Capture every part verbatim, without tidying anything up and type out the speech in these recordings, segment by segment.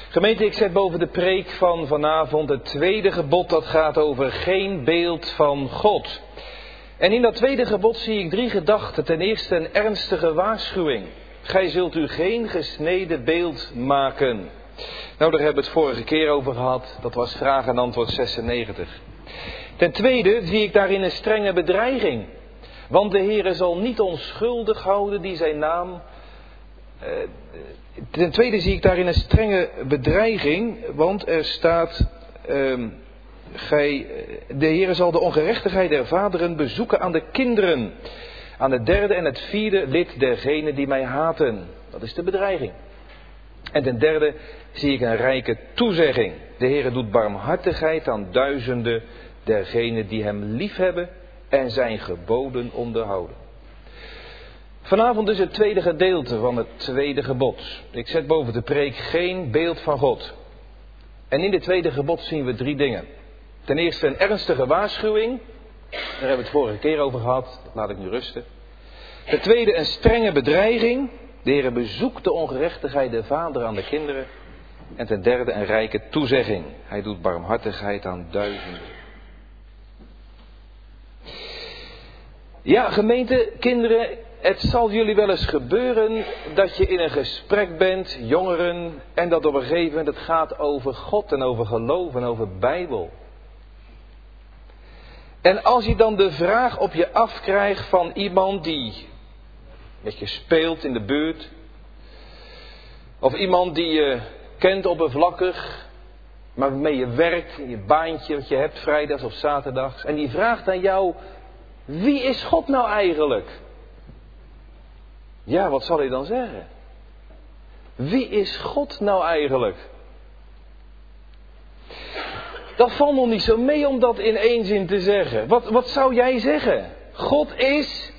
Gemeente, ik zet boven de preek van vanavond het tweede gebod dat gaat over geen beeld van God. En in dat tweede gebod zie ik drie gedachten. Ten eerste een ernstige waarschuwing. Gij zult u geen gesneden beeld maken. Nou, daar hebben we het vorige keer over gehad. Dat was vraag en antwoord zesennegentig. Ten tweede zie ik daarin een strenge bedreiging. Want de Heere zal niet onschuldig houden die zijn naam... Uh, ten tweede zie ik daarin een strenge bedreiging. Want er staat... Uh, gij, de Heere zal de ongerechtigheid der vaderen bezoeken aan de kinderen. Aan het derde en het vierde lid dergenen die mij haten. Dat is de bedreiging. En ten derde zie ik een rijke toezegging. De Heere doet barmhartigheid aan duizenden dergenen die hem liefhebben en zijn geboden onderhouden. Vanavond dus het tweede gedeelte van het tweede gebod. Ik zet boven de preek geen beeld van God. En in dit tweede gebod zien we drie dingen. Ten eerste een ernstige waarschuwing. Daar hebben we het vorige keer over gehad. Dat laat ik nu rusten. Ten tweede een strenge bedreiging. De Heere bezoekt de ongerechtigheid der vader aan de kinderen. En ten derde een rijke toezegging. Hij doet barmhartigheid aan duizenden. Ja, gemeente, kinderen, het zal jullie wel eens gebeuren dat je in een gesprek bent, jongeren, en dat op een gegeven moment het gaat over God en over geloof en over Bijbel. En als je dan de vraag op je afkrijgt van iemand die met je speelt in de buurt, of iemand die je kent oppervlakkig, maar waarmee je werkt, in je baantje wat je hebt vrijdags of zaterdags, en die vraagt aan jou: wie is God nou eigenlijk? Ja, wat zal hij dan zeggen? Wie is God nou eigenlijk? Dat valt nog niet zo mee om dat in één zin te zeggen. Wat, wat zou jij zeggen? God is...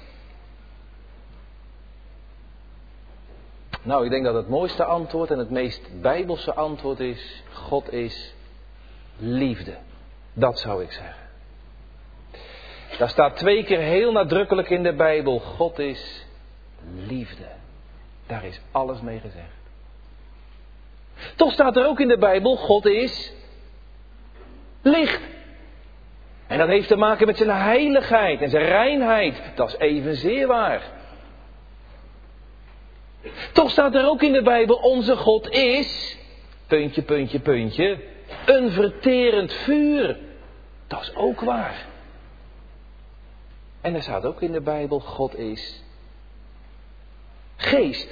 Nou, ik denk dat het mooiste antwoord en het meest bijbelse antwoord is: God is liefde. Dat zou ik zeggen. Daar staat twee keer heel nadrukkelijk in de Bijbel: God is liefde. Daar is alles mee gezegd. Toch staat er ook in de Bijbel: God is licht. En dat heeft te maken met zijn heiligheid en zijn reinheid. Dat is evenzeer waar. Toch staat er ook in de Bijbel: onze God is, puntje, puntje, puntje, een verterend vuur. Dat is ook waar. En er staat ook in de Bijbel: God is geest.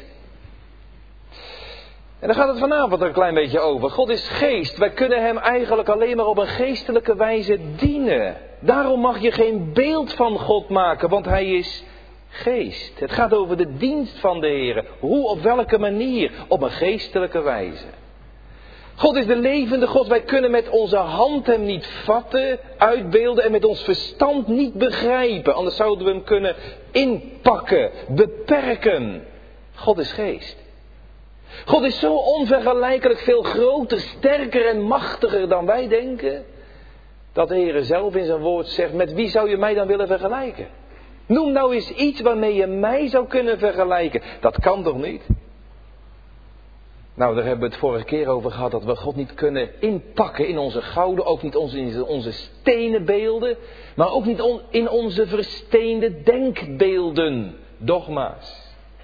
En daar gaat het vanavond een klein beetje over. God is geest. Wij kunnen hem eigenlijk alleen maar op een geestelijke wijze dienen. Daarom mag je geen beeld van God maken, want hij is geest. Het gaat over de dienst van de Heer. Hoe, op welke manier? Op een geestelijke wijze. God is de levende God. Wij kunnen met onze hand hem niet vatten, uitbeelden en met ons verstand niet begrijpen. Anders zouden we hem kunnen inpakken, beperken. God is geest. God is zo onvergelijkelijk veel groter, sterker en machtiger dan wij denken, dat de Heer zelf in zijn woord zegt: met wie zou je mij dan willen vergelijken? Noem nou eens iets waarmee je mij zou kunnen vergelijken. Dat kan toch niet? Nou, daar hebben we het vorige keer over gehad, dat we God niet kunnen inpakken in onze gouden, ook niet in onze stenen beelden, maar ook niet in onze versteende denkbeelden, dogma's.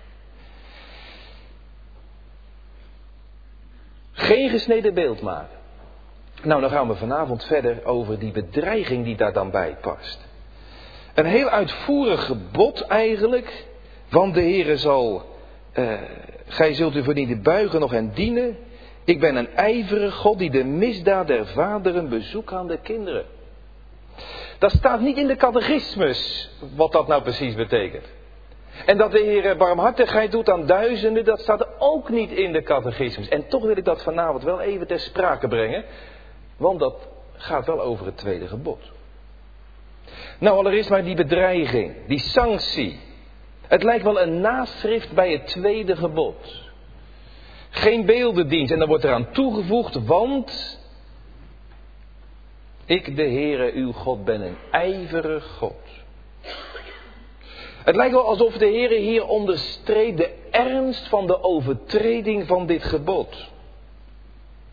Geen gesneden beeld maken. Nou, dan gaan we vanavond verder over die bedreiging die daar dan bij past. Een heel uitvoerig gebod eigenlijk. Want de Heere zal... Uh, gij zult u voor niet buigen nog en dienen. Ik ben een ijverige God die de misdaad der vaderen bezoekt aan de kinderen. Dat staat niet in de catechismus wat dat nou precies betekent. En dat de Heer barmhartigheid doet aan duizenden, dat staat ook niet in de catechismus. En toch wil ik dat vanavond wel even ter sprake brengen. Want dat gaat wel over het tweede gebod. Nou, allereerst maar die bedreiging, die sanctie. Het lijkt wel een naschrift bij het tweede gebod. Geen beeldendienst. En dan wordt eraan toegevoegd: want ik, de Heere, uw God, ben een ijverig God. Het lijkt wel alsof de Heere hier onderstreept de ernst van de overtreding van dit gebod.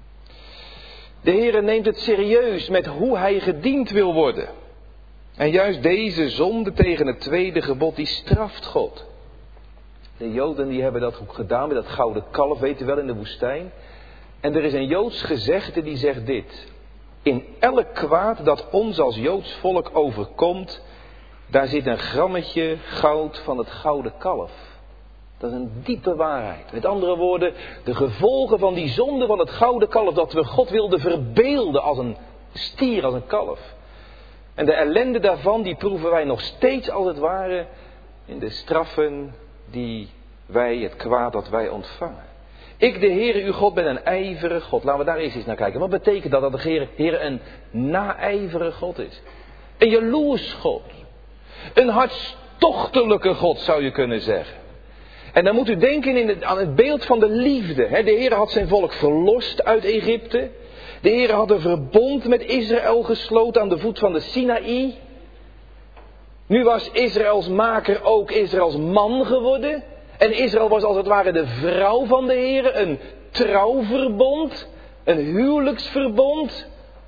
De Heere neemt het serieus met hoe hij gediend wil worden. En juist deze zonde tegen het tweede gebod, die straft God. De Joden die hebben dat ook gedaan met dat gouden kalf, weet u wel, in de woestijn. En er is een Joods gezegde die zegt dit. In elk kwaad dat ons als Joods volk overkomt, daar zit een grammetje goud van het gouden kalf. Dat is een diepe waarheid. Met andere woorden, de gevolgen van die zonde van het gouden kalf, dat we God wilden verbeelden als een stier, als een kalf. En de ellende daarvan, die proeven wij nog steeds als het ware in de straffen die wij, het kwaad dat wij ontvangen. Ik, de Heere, uw God, ben een ijverige God. Laten we daar eerst eens naar kijken. Wat betekent dat, dat de Heere, Heere een naijverige God is? Een jaloers God. Een hartstochtelijke God, zou je kunnen zeggen. En dan moet u denken in het, aan het beeld van de liefde. De Heere had zijn volk verlost uit Egypte. De Heere had een verbond met Israël gesloten aan de voet van de Sinaï. Nu was Israëls maker ook Israëls man geworden. En Israël was als het ware de vrouw van de Heere. Een trouwverbond. Een huwelijksverbond.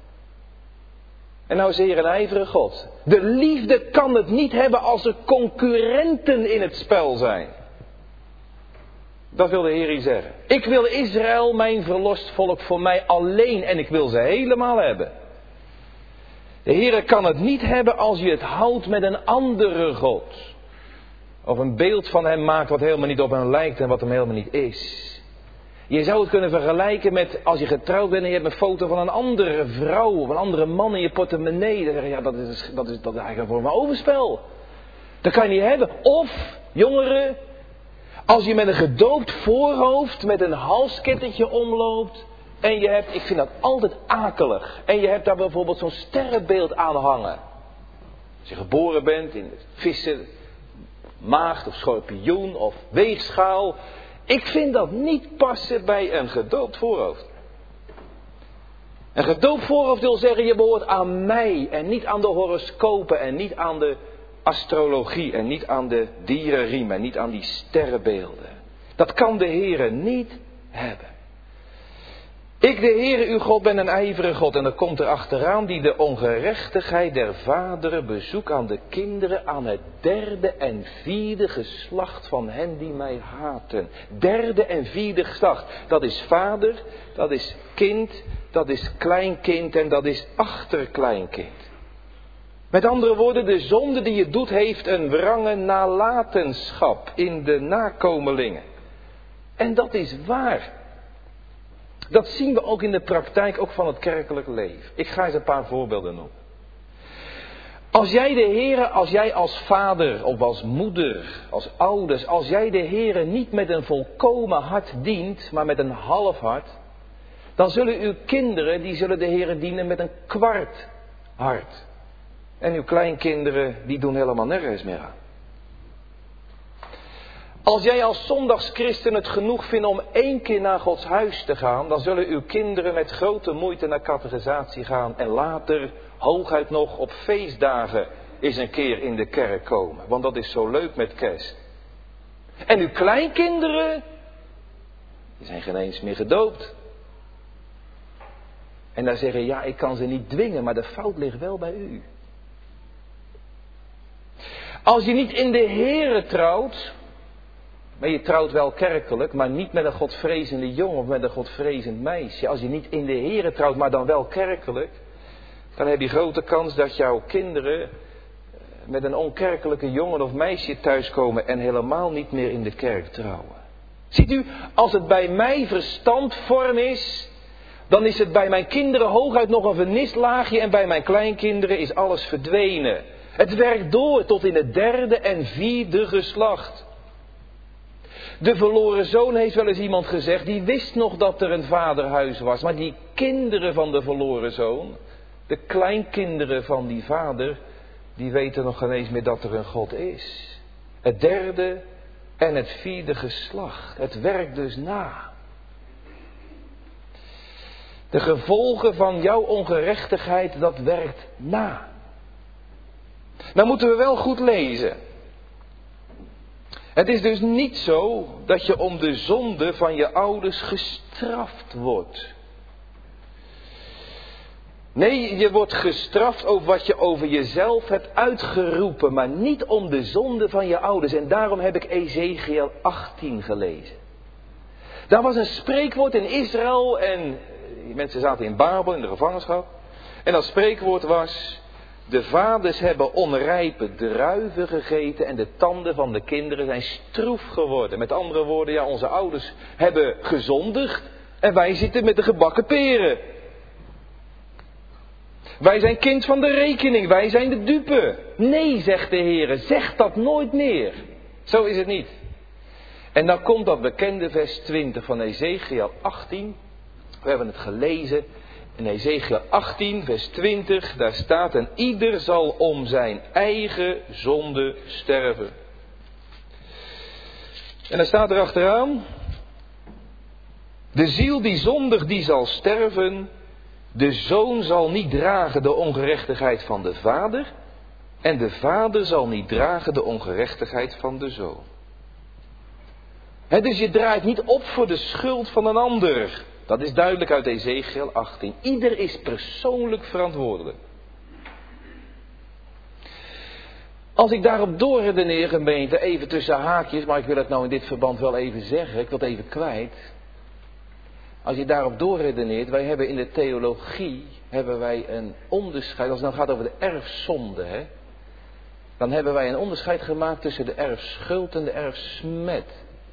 En nou is de Heer een ijverige God. De liefde kan het niet hebben als er concurrenten in het spel zijn. Dat wil de Heer hier zeggen. Ik wil Israël, mijn verlost volk, voor mij alleen. En ik wil ze helemaal hebben. De Heer kan het niet hebben als je het houdt met een andere God. Of een beeld van hem maakt wat helemaal niet op hem lijkt en wat hem helemaal niet is. Je zou het kunnen vergelijken met als je getrouwd bent en je hebt een foto van een andere vrouw of een andere man in je portemonnee. Dan zeg je, ja, dat is, dat is, dat is eigenlijk voor een overspel. Dat kan je niet hebben. Of, jongeren, als je met een gedoopt voorhoofd met een halskettingje omloopt. En je hebt, ik vind dat altijd akelig. En je hebt daar bijvoorbeeld zo'n sterrenbeeld aan hangen. Als je geboren bent in vissen, maagd of schorpioen of weegschaal. Ik vind dat niet passen bij een gedoopt voorhoofd. Een gedoopt voorhoofd wil zeggen, je behoort aan mij en niet aan de horoscopen en niet aan de astrologie en niet aan de dierenriem en niet aan die sterrenbeelden. Dat kan de Heere niet hebben. Ik, de Heere, uw God, ben een ijverige God. En dan komt er achteraan die de ongerechtigheid der vaderen bezoekt aan de kinderen, aan het derde en vierde geslacht van hen die mij haten. Derde en vierde geslacht. Dat is vader, dat is kind, dat is kleinkind en dat is achterkleinkind. Met andere woorden, de zonde die je doet heeft een wrange nalatenschap in de nakomelingen. En dat is waar. Dat zien we ook in de praktijk, ook van het kerkelijk leven. Ik ga eens een paar voorbeelden noemen. Als jij de Heere, als jij als vader of als moeder, als ouders, als jij de Heere niet met een volkomen hart dient, maar met een half hart, dan zullen uw kinderen, die zullen de Heere dienen met een kwart hart. En uw kleinkinderen, die doen helemaal nergens meer aan. Als jij als zondagschristen het genoeg vindt om één keer naar Gods huis te gaan, dan zullen uw kinderen met grote moeite naar catechisatie gaan en later, hooguit nog op feestdagen, eens een keer in de kerk komen. Want dat is zo leuk met kerst. En uw kleinkinderen, die zijn geen eens meer gedoopt. En dan zeggen, ja, ik kan ze niet dwingen, maar de fout ligt wel bij u. Als je niet in de Heere trouwt, maar je trouwt wel kerkelijk, maar niet met een godvrezende jongen of met een godvrezend meisje. Als je niet in de Heere trouwt, maar dan wel kerkelijk, dan heb je grote kans dat jouw kinderen met een onkerkelijke jongen of meisje thuiskomen en helemaal niet meer in de kerk trouwen. Ziet u, als het bij mij verstandvorm is, dan is het bij mijn kinderen hooguit nog een vernislaagje en bij mijn kleinkinderen is alles verdwenen. Het werkt door tot in het derde en vierde geslacht. De verloren zoon, heeft wel eens iemand gezegd, die wist nog dat er een vaderhuis was. Maar die kinderen van de verloren zoon, de kleinkinderen van die vader, die weten nog geen eens meer dat er een God is. Het derde en het vierde geslacht. Het werkt dus na. De gevolgen van jouw ongerechtigheid, dat werkt na. Nou moeten we wel goed lezen. Het is dus niet zo dat je om de zonde van je ouders gestraft wordt. Nee, je wordt gestraft over wat je over jezelf hebt uitgeroepen, maar niet om de zonde van je ouders. En daarom heb ik Ezechiel achttien gelezen. Daar was een spreekwoord in Israël en die mensen zaten in Babel in de gevangenschap. En dat spreekwoord was: de vaders hebben onrijpe druiven gegeten en de tanden van de kinderen zijn stroef geworden. Met andere woorden, ja, onze ouders hebben gezondigd en wij zitten met de gebakken peren. Wij zijn kind van de rekening, wij zijn de dupe. Nee, zegt de Heer, zeg dat nooit meer. Zo is het niet. En dan komt dat bekende vers twintig van Ezechiel achttien. We hebben het gelezen. In Ezechiel achttien, vers twintig, daar staat: en ieder zal om zijn eigen zonde sterven. En dan staat er achteraan: de ziel die zondigt, die zal sterven. De zoon zal niet dragen de ongerechtigheid van de vader. En de vader zal niet dragen de ongerechtigheid van de zoon. He, dus je draait niet op voor de schuld van een ander. Dat is duidelijk uit Ezechiel achttien. Ieder is persoonlijk verantwoordelijk. Als ik daarop doorredeneer, gemeente, even tussen haakjes, maar ik wil het nou in dit verband wel even zeggen, ik wil het even kwijt. Als je daarop doorredeneert, wij hebben in de theologie, hebben wij een onderscheid, als het nou gaat over de erfzonde, hè, dan hebben wij een onderscheid gemaakt tussen de erfschuld en de erfsmet.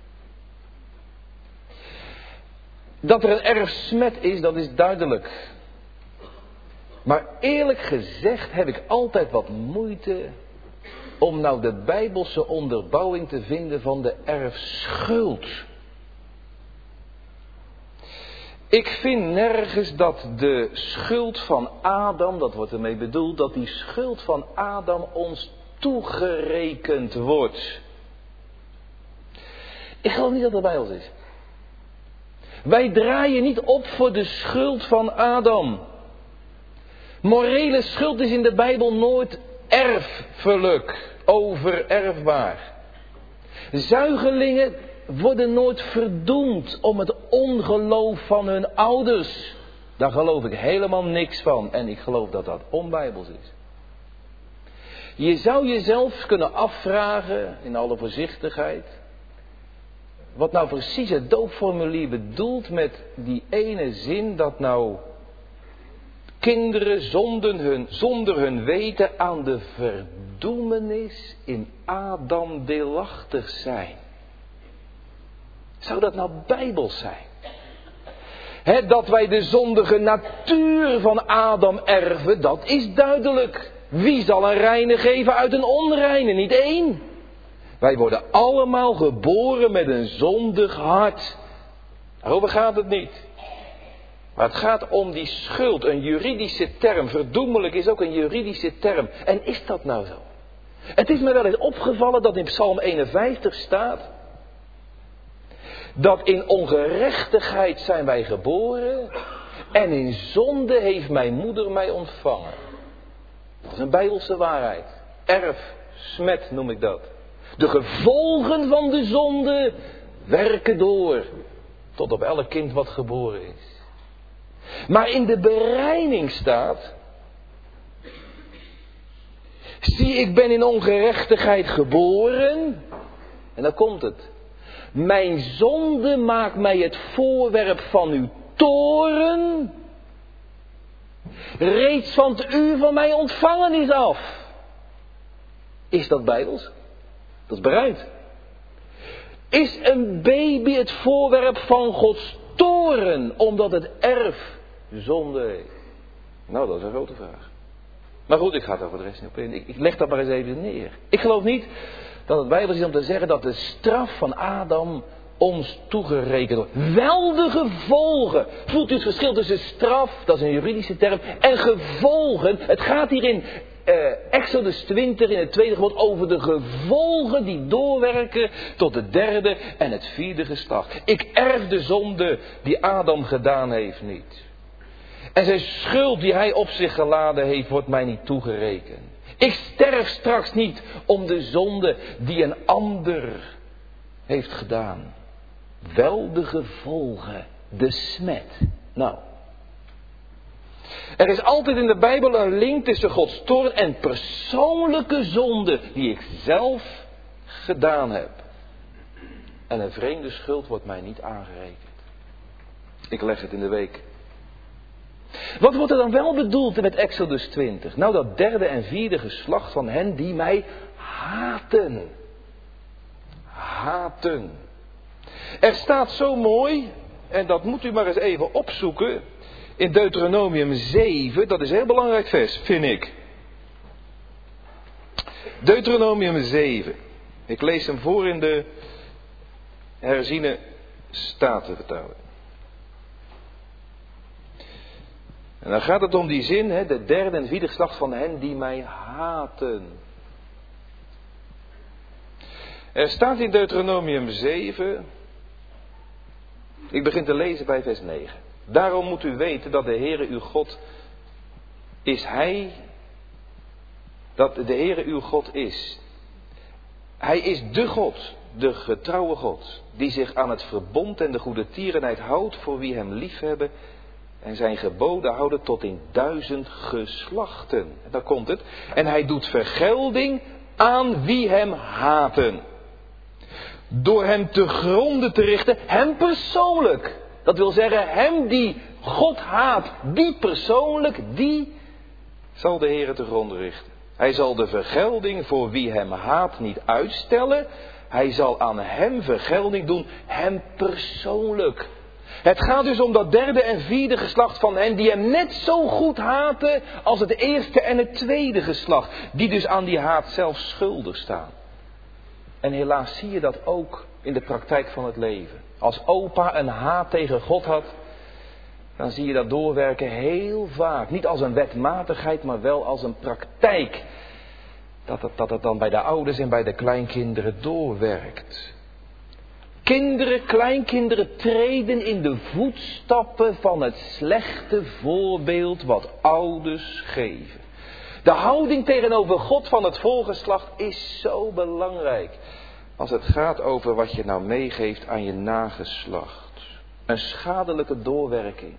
Dat er een erfsmet is, dat is duidelijk. Maar eerlijk gezegd heb ik altijd wat moeite om nou de bijbelse onderbouwing te vinden van de erfschuld. Ik vind nergens dat de schuld van Adam, dat wordt ermee bedoeld, dat die schuld van Adam ons toegerekend wordt. Ik geloof niet dat dat bij ons is. Wij draaien niet op voor de schuld van Adam. Morele schuld is in de Bijbel nooit erfelijk, overerfbaar. Zuigelingen worden nooit verdoemd om het ongeloof van hun ouders. Daar geloof ik helemaal niks van. En ik geloof dat dat onbijbels is. Je zou jezelf kunnen afvragen, in alle voorzichtigheid, wat nou precies het doopformulier bedoelt met die ene zin dat nou kinderen zonder hun, zonder hun weten aan de verdoemenis in Adam deelachtig zijn. Zou dat nou bijbels zijn? He, dat wij de zondige natuur van Adam erven, dat is duidelijk. Wie zal een reine geven uit een onreine? Niet één. Wij worden allemaal geboren met een zondig hart. Daarover gaat het niet. Maar het gaat om die schuld, een juridische term. Verdoemelijk is ook een juridische term. En is dat nou zo? Het is me wel eens opgevallen dat in Psalm eenenvijftig staat dat in ongerechtigheid zijn wij geboren en in zonde heeft mijn moeder mij ontvangen. Dat is een bijbelse waarheid. Erf, smet noem ik dat. De gevolgen van de zonde werken door tot op elk kind wat geboren is. Maar in de bereining staat: zie, ik ben in ongerechtigheid geboren. En dan komt het. Mijn zonde maakt mij het voorwerp van uw toorn. Reeds van het uur van mijn ontvangenis af. Is dat bijbels? Dat is bereid. Is een baby het voorwerp van Gods toorn, omdat het erf zonde heeft? Nou, dat is een grote vraag. Maar goed, ik ga daar voor de rest niet op in. Ik, ik leg dat maar eens even neer. Ik geloof niet dat het bijbels is om te zeggen dat de straf van Adam ons toegerekend wordt. Wel de gevolgen. Voelt u het verschil tussen straf, dat is een juridische term, en gevolgen? Het gaat hier in uh, Exodus twintig in het tweede gebod over de gevolgen die doorwerken tot het derde en het vierde geslacht. Ik erf de zonde die Adam gedaan heeft niet. En zijn schuld die hij op zich geladen heeft, wordt mij niet toegerekend. Ik sterf straks niet om de zonde die een ander heeft gedaan. Wel de gevolgen, de smet. Nou, Er is altijd in de Bijbel een link tussen Gods toorn en persoonlijke zonde die ik zelf gedaan heb. En een vreemde schuld wordt mij niet aangerekend. Ik leg het in de week. Wat wordt er dan wel bedoeld met Exodus twintig? Nou, dat derde en vierde geslacht van hen die mij haten. Haten. Er staat zo mooi, en dat moet u maar eens even opzoeken, in Deuteronomium zeven, dat is een heel belangrijk vers, vind ik. Deuteronomium zeven. Ik lees hem voor in de herziene statenvertaling. En dan gaat het om die zin, hè, de derde en vierde geslacht van hen die mij haten. Er staat in Deuteronomium zeven, ik begin te lezen bij vers negen. Daarom moet u weten dat de Heere uw God is Hij, dat de Heere uw God is. Hij is de God, de getrouwe God, die zich aan het verbond en de goede tierenheid houdt voor wie hem liefhebben en zijn geboden houden tot in duizend geslachten. En daar komt het. En hij doet vergelding aan wie hem haten. Door hem te gronden te richten, hem persoonlijk. Dat wil zeggen, hem die God haat, die persoonlijk, die zal de Heere te gronden richten. Hij zal de vergelding voor wie hem haat niet uitstellen. Hij zal aan hem vergelding doen, hem persoonlijk. Het gaat dus om dat derde en vierde geslacht van hen die hem net zo goed haten als het eerste en het tweede geslacht. Die dus aan die haat zelf schuldig staan. En helaas zie je dat ook in de praktijk van het leven. Als opa een haat tegen God had, dan zie je dat doorwerken heel vaak. Niet als een wetmatigheid, maar wel als een praktijk. Dat het, dat het dan bij de ouders en bij de kleinkinderen doorwerkt. Kinderen, kleinkinderen treden in de voetstappen van het slechte voorbeeld wat ouders geven. De houding tegenover God van het voorgeslacht is zo belangrijk. Als het gaat over wat je nou meegeeft aan je nageslacht. Een schadelijke doorwerking.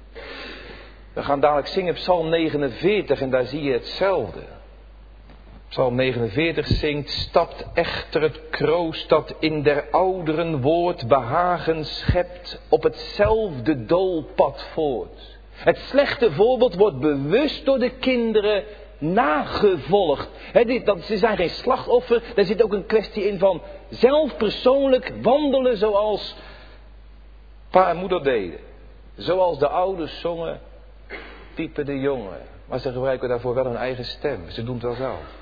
We gaan dadelijk zingen Psalm negenenveertig en daar zie je hetzelfde. Psalm negenenveertig zingt, stapt echter het kroost dat in der ouderen woord behagen schept op hetzelfde doolpad voort. Het slechte voorbeeld wordt bewust door de kinderen nagevolgd. He, dit, dat, ze zijn geen slachtoffer, daar zit ook een kwestie in van zelf persoonlijk wandelen zoals pa en moeder deden. Zoals de ouders zongen, piepen de jongen. Maar ze gebruiken daarvoor wel hun eigen stem, ze doen het wel zelf.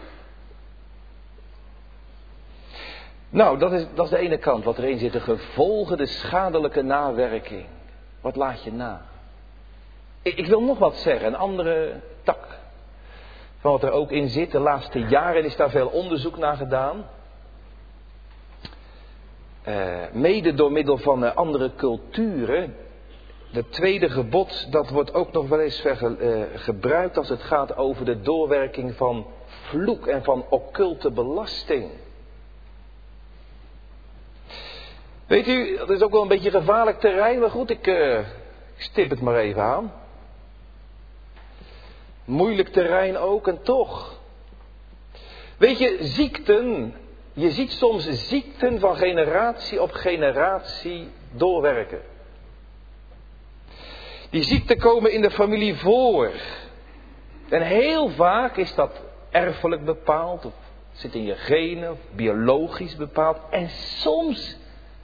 Nou, dat is, dat is de ene kant wat erin zit. De gevolgen, de schadelijke nawerking. Wat laat je na? Ik, ik wil nog wat zeggen, een andere tak. Van wat er ook in zit. De laatste jaren is daar veel onderzoek naar gedaan. Uh, mede door middel van uh, andere culturen. Het tweede gebod, dat wordt ook nog wel eens verge, uh, gebruikt als het gaat over de doorwerking van vloek en van occulte belasting. Weet u, dat is ook wel een beetje gevaarlijk terrein, maar goed, ik, uh, ik stip het maar even aan. Moeilijk terrein ook en toch. Weet je, ziekten, je ziet soms ziekten van generatie op generatie doorwerken. Die ziekten komen in de familie voor. En heel vaak is dat erfelijk bepaald, of zit in je genen, of biologisch bepaald. En soms...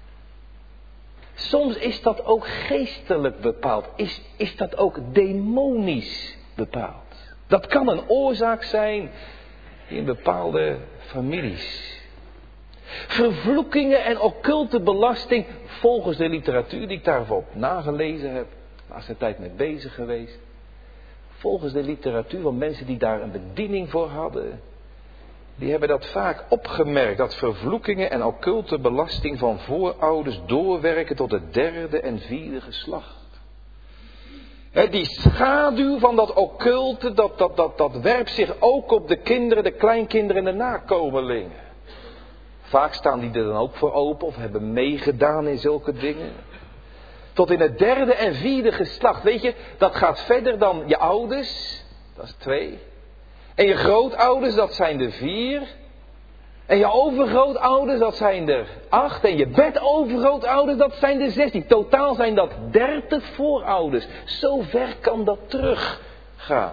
Soms is dat ook geestelijk bepaald. Is, is dat ook demonisch bepaald. Dat kan een oorzaak zijn in bepaalde families. Vervloekingen en occulte belasting volgens de literatuur die ik daarvoor nagelezen heb. De laatste tijd mee bezig geweest. Volgens de literatuur van mensen die daar een bediening voor hadden. Die hebben dat vaak opgemerkt, dat vervloekingen en occulte belasting van voorouders doorwerken tot het derde en vierde geslacht. He, die schaduw van dat occulte, dat, dat, dat, dat werpt zich ook op de kinderen, de kleinkinderen en de nakomelingen. Vaak staan die er dan ook voor open of hebben meegedaan in zulke dingen. Tot in het derde en vierde geslacht. Weet je, dat gaat verder dan je ouders. Dat is twee. En je grootouders, dat zijn er vier. En je overgrootouders, dat zijn er acht. En je bedovergrootouders, dat zijn er zestien. Totaal zijn dat dertig voorouders. Zo ver kan dat teruggaan.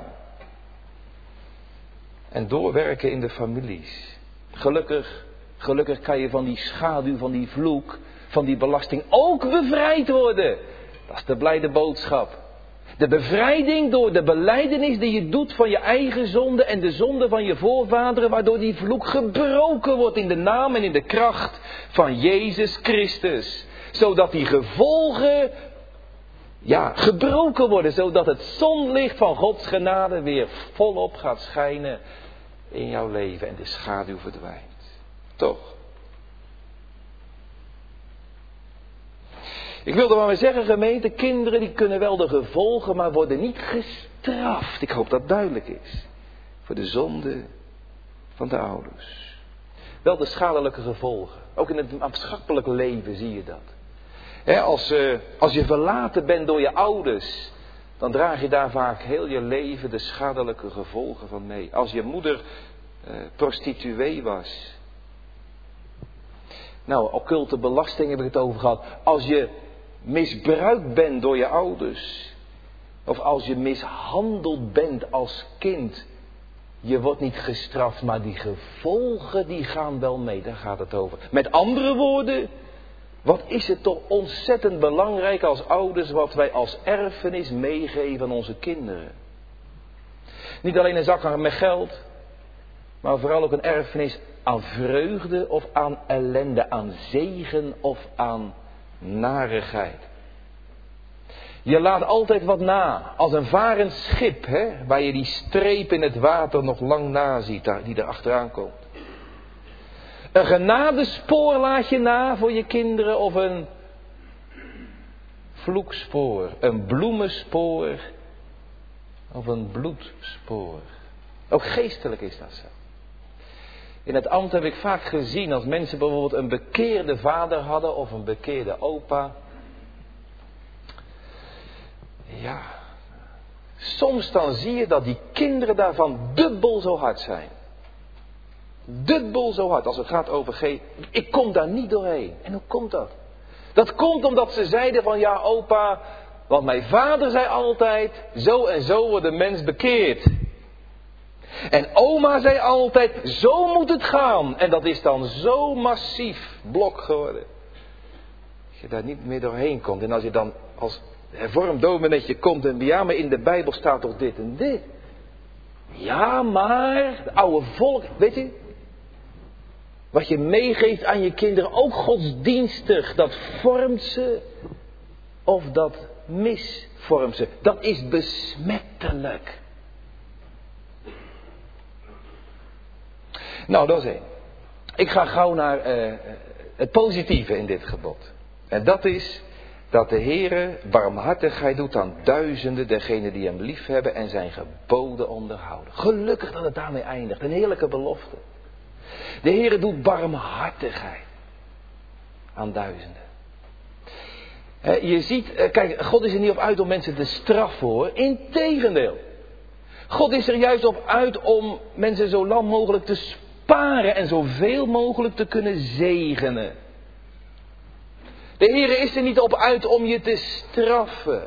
En doorwerken in de families. Gelukkig, gelukkig kan je van die schaduw, van die vloek, van die belasting ook bevrijd worden. Dat is de blijde boodschap. De bevrijding door de belijdenis die je doet van je eigen zonde en de zonde van je voorvaderen, waardoor die vloek gebroken wordt in de naam en in de kracht van Jezus Christus. Zodat die gevolgen, ja, gebroken worden, zodat het zonlicht van Gods genade weer volop gaat schijnen in jouw leven en de schaduw verdwijnt. Toch? Ik wilde maar weer zeggen, gemeente, kinderen die kunnen wel de gevolgen, maar worden niet gestraft. Ik hoop dat het duidelijk is. Voor de zonde van de ouders. Wel de schadelijke gevolgen. Ook in het maatschappelijk leven zie je dat. He, als, uh, als je verlaten bent door je ouders, dan draag je daar vaak heel je leven de schadelijke gevolgen van mee. Als je moeder uh, prostituee was. Nou, occulte belasting heb ik het over gehad. Als je misbruikt bent door je ouders. Of als je mishandeld bent als kind. Je wordt niet gestraft, maar die gevolgen die gaan wel mee. Daar gaat het over. Met andere woorden, wat is het toch ontzettend belangrijk als ouders wat wij als erfenis meegeven aan onze kinderen. Niet alleen een zak met geld, maar vooral ook een erfenis aan vreugde of aan ellende, aan zegen of aan narigheid. Je laat altijd wat na, als een varend schip, hè, waar je die streep in het water nog lang naziet, die er achteraan komt. Een genadespoor laat je na voor je kinderen of een vloekspoor, een bloemenspoor of een bloedspoor. Ook geestelijk is dat zo. In het ambt heb ik vaak gezien als mensen bijvoorbeeld een bekeerde vader hadden of een bekeerde opa. Ja, soms dan zie je dat die kinderen daarvan dubbel zo hard zijn. Dubbel zo hard als het gaat over geven. Ik kom daar niet doorheen. En hoe komt dat? Dat komt omdat ze zeiden van ja opa, want mijn vader zei altijd, zo en zo wordt een mens bekeerd. En oma zei altijd, zo moet het gaan. En dat is dan zo massief blok geworden. Dat je daar niet meer doorheen komt. En als je dan als hervormd dominee komt en ja, maar in de Bijbel staat toch dit en dit. Ja, maar, het oude volk, weet u. Wat je meegeeft aan je kinderen, ook godsdienstig, dat vormt ze of dat misvormt ze. Dat is besmettelijk. Nou, dat is één. Ik ga gauw naar uh, het positieve in dit gebod. En dat is dat de Heere barmhartigheid doet aan duizenden, degenen die hem lief hebben en zijn geboden onderhouden. Gelukkig dat het daarmee eindigt. Een heerlijke belofte. De Heere doet barmhartigheid aan duizenden. Uh, je ziet, uh, kijk, God is er niet op uit om mensen te straffen hoor. Integendeel. God is er juist op uit om mensen zo lang mogelijk te sparen en zoveel mogelijk te kunnen zegenen. De Heere is er niet op uit om je te straffen.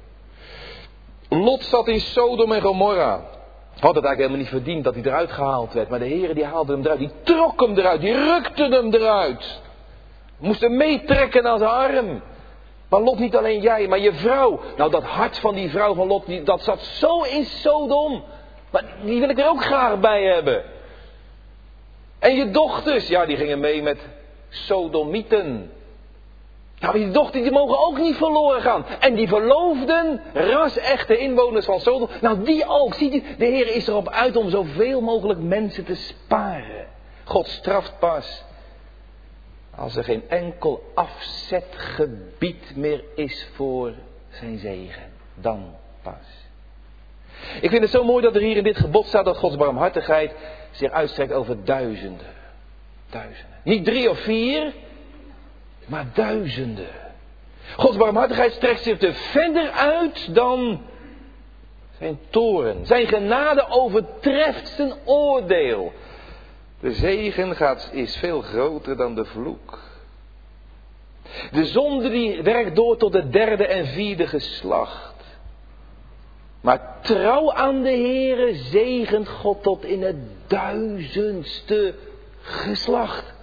Lot zat in Sodom en Gomorra. Had het eigenlijk helemaal niet verdiend dat hij eruit gehaald werd. Maar de Heere die haalde hem eruit. Die trok hem eruit. Die rukte hem eruit. Moest hem meetrekken aan zijn arm. Maar Lot niet alleen jij, maar je vrouw. Nou dat hart van die vrouw van Lot, die, dat zat zo in Sodom. Maar die wil ik er ook graag bij hebben. En je dochters, ja die gingen mee met Sodomieten. Nou, die dochters die mogen ook niet verloren gaan. En die verloofden, ras-echte inwoners van Sodom. Nou, die ook. Ziet u, de Heer is erop uit om zoveel mogelijk mensen te sparen. God straft pas als er geen enkel afzetgebied meer is voor zijn zegen. Dan pas. Ik vind het zo mooi dat er hier in dit gebod staat dat Gods barmhartigheid zich uitstrekt over duizenden. Duizenden. Niet drie of vier. Maar duizenden. Gods barmhartigheid strekt zich er verder uit dan zijn toorn. Zijn genade overtreft zijn oordeel. De zegen gaat, is veel groter dan de vloek. De zonde die werkt door tot het derde en vierde geslacht. Maar trouw aan de Heere zegent God tot in het duizendste geslacht.